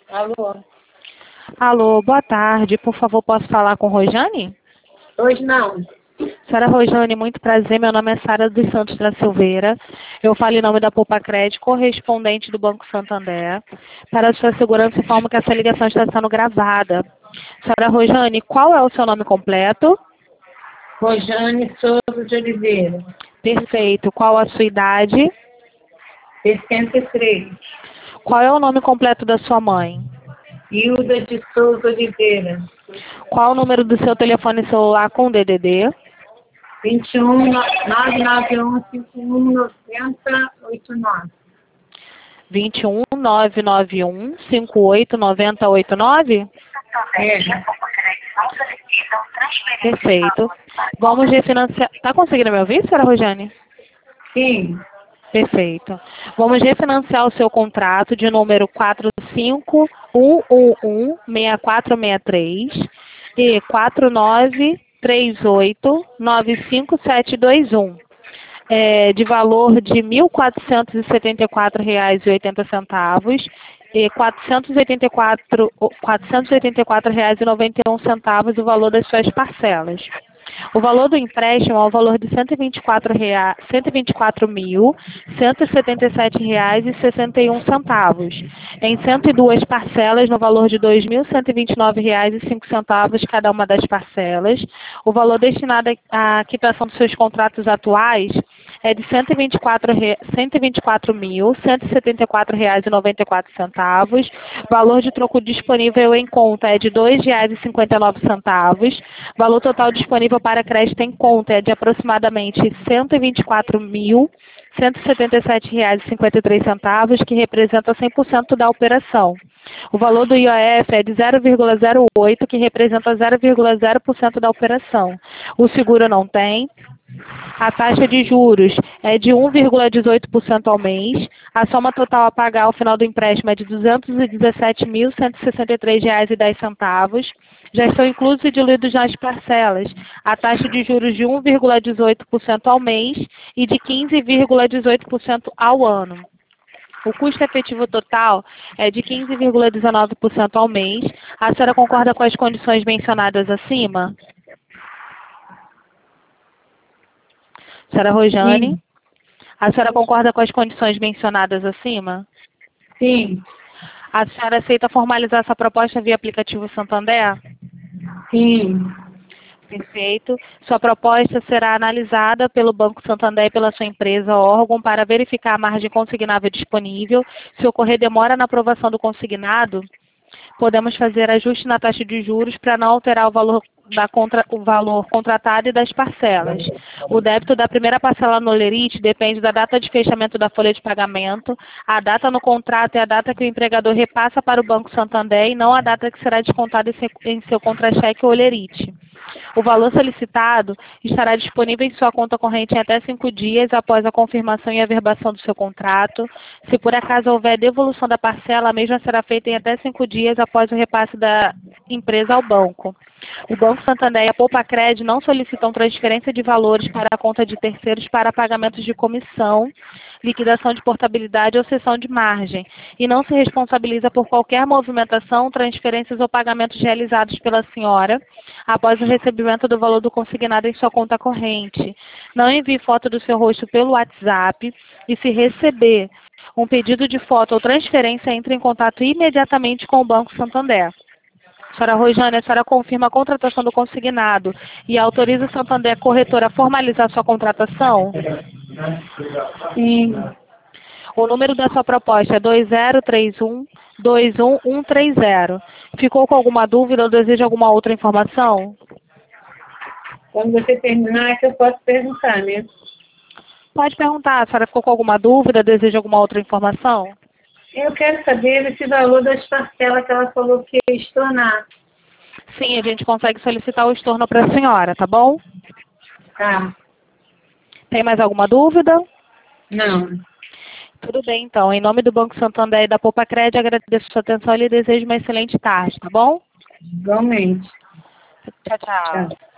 Alô? Alô, boa tarde. Por favor, posso falar com Rojane? Hoje não. Senhora Rojane, muito prazer. Meu nome é Sara dos Santos da Silveira. Eu falo em nome da Poupa Crédito, correspondente do Banco Santander. Para a sua segurança, informo que essa ligação está sendo gravada. Senhora Rojane, qual é o seu nome completo? Rojane Souza de Oliveira. Perfeito. Qual a sua idade? 63. Qual é o nome completo da sua mãe? Hilda de Souza Oliveira. Qual o número do seu telefone celular com DDD? 21 991 51 90 89. 21 991 58 90 89? É. Perfeito. Vamos refinanciar. Está conseguindo me ouvir, senhora Rojane? Sim. Perfeito. Vamos refinanciar o seu contrato de número 451116463 e 49389571. De valor de R$ 1.474,80 e R$ 484,91 o valor das suas parcelas. O valor do empréstimo é o valor de R$ 124.177,61 em 102 parcelas no valor de R$ 2.129,05 cada uma das parcelas. O valor destinado à quitação dos seus contratos atuais é de R$ 124.174,94. Valor de troco disponível em conta é de R$ 2,59. Valor total disponível para crédito em conta é de aproximadamente R$ 124.177,53, que representa 100% da operação. O valor do IOF é de 0,08, que representa 0,0% da operação. O seguro não tem. A taxa de juros é de 1,18% ao mês. A soma total a pagar ao final do empréstimo é de R$ 217.163,10. Já estão inclusos e diluídos nas parcelas a taxa de juros de 1,18% ao mês e de 15,18% ao ano. O custo efetivo total é de 15,19% ao mês. A senhora concorda com as condições mencionadas acima? Senhora Rojane? Sim. A senhora concorda com as condições mencionadas acima? Sim. A senhora aceita formalizar essa proposta via aplicativo Santander? Sim. Perfeito. Sua proposta será analisada pelo Banco Santander e pela sua empresa ou órgão para verificar a margem consignável disponível. Se ocorrer demora na aprovação do consignado, podemos fazer ajuste na taxa de juros para não alterar o valor contratado e das parcelas. O débito da primeira parcela no Olerite depende da data de fechamento da folha de pagamento. A data no contrato é a data que o empregador repassa para o Banco Santander e não a data que será descontada em seu contra-cheque ou Olerite. O valor solicitado estará disponível em sua conta corrente em até 5 dias após a confirmação e averbação do seu contrato. Se por acaso houver devolução da parcela, a mesma será feita em até 5 dias após o repasse da empresa ao banco. O Banco Santander e a Poupa Crédito não solicitam transferência de valores para a conta de terceiros para pagamentos de comissão, liquidação de portabilidade ou cessão de margem, e não se responsabiliza por qualquer movimentação, transferências ou pagamentos realizados pela senhora após o recebimento do valor do consignado em sua conta corrente. Não envie foto do seu rosto pelo WhatsApp e, se receber um pedido de foto ou transferência, entre em contato imediatamente com o Banco Santander. Senhora Rojane, a senhora confirma a contratação do consignado e autoriza o Santander Corretora a formalizar sua contratação? Sim. O número da sua proposta é 2031-21130. Ficou com alguma dúvida ou deseja alguma outra informação? Quando você terminar, é que eu posso perguntar, né? Pode perguntar. A senhora ficou com alguma dúvida, deseja alguma outra informação? Eu quero saber esse valor das parcelas que ela falou que ia estornar. Sim, a gente consegue solicitar o estorno para a senhora, tá bom? Tá. Tem mais alguma dúvida? Não. Tudo bem, então. Em nome do Banco Santander e da Poupa Crédito, agradeço a sua atenção e lhe desejo uma excelente tarde, tá bom? Igualmente. Tchau, tchau. Tchau.